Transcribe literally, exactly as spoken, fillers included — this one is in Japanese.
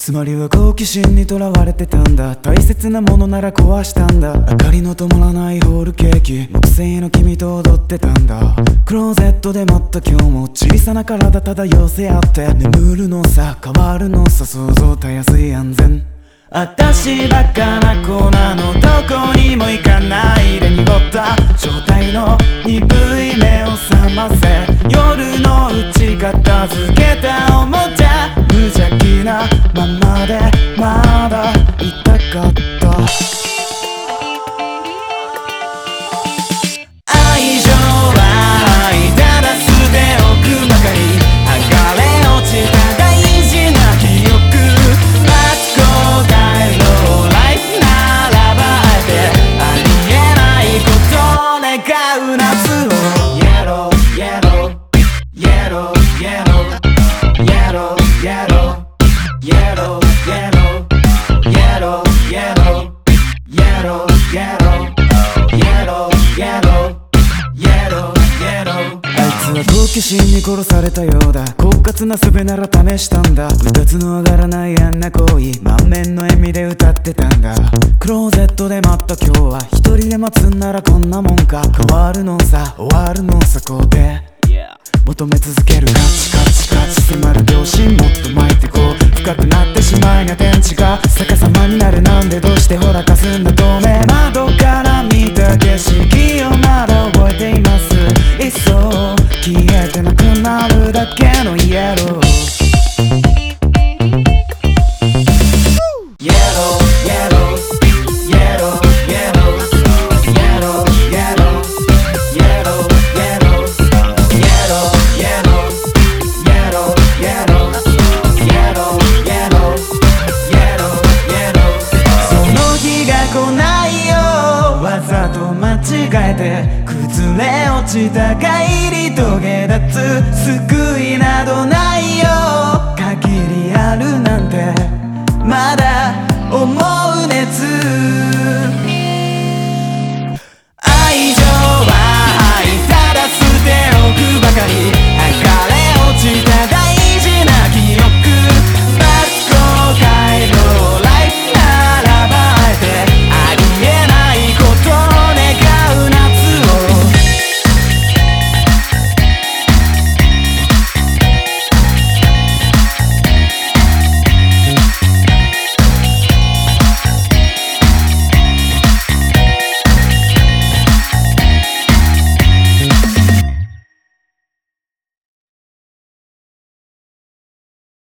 つまりは好奇心にとらわれてたんだ。大切なものなら壊したんだ。明かりの灯らないホールケーキ、木製の君と踊ってたんだ。クローゼットで待った今日も小さな体漂せ合って眠るのさ、変わるのさ、想像たやすい安全。私バカな子なの、どこにも行かないで濁った状態の鈍い目を覚ませ。夜のうち片付けたおもちゃ、無邪気なままでまだいたかった。愛情は愛ただ捨ておくばかり、剥がれ落ちた大事な記憶。憧れのライフならばあえてありえないことを願う夏を。 Yellow, yellow, yellow, yellow, yellow, yellow, yellow, yellow, yellow, yellow, yellow, yellow, yellow, yellow, yellow, yellow。 あいつは好奇心に殺されたようだ。狡猾な術なら試したんだ。うたつの上がらないあんな行為、満面の笑みで歌ってたんだ。クローゼットで待った今日は、一人で待つんならこんなもんか。変わるのさ、終わるのさ、こうで求め続けるカチカチカチ迫る秒針、もっと巻いてこう。深くなってしまいな天地が逆さまになる。なんでどうしてほらかすんだ透明。窓から見た景色をまだ覚えています。いっそ消えてなくなるだけのイエロー。わざと間違えて崩れ落ちた帰り遂げ立つ。救いなど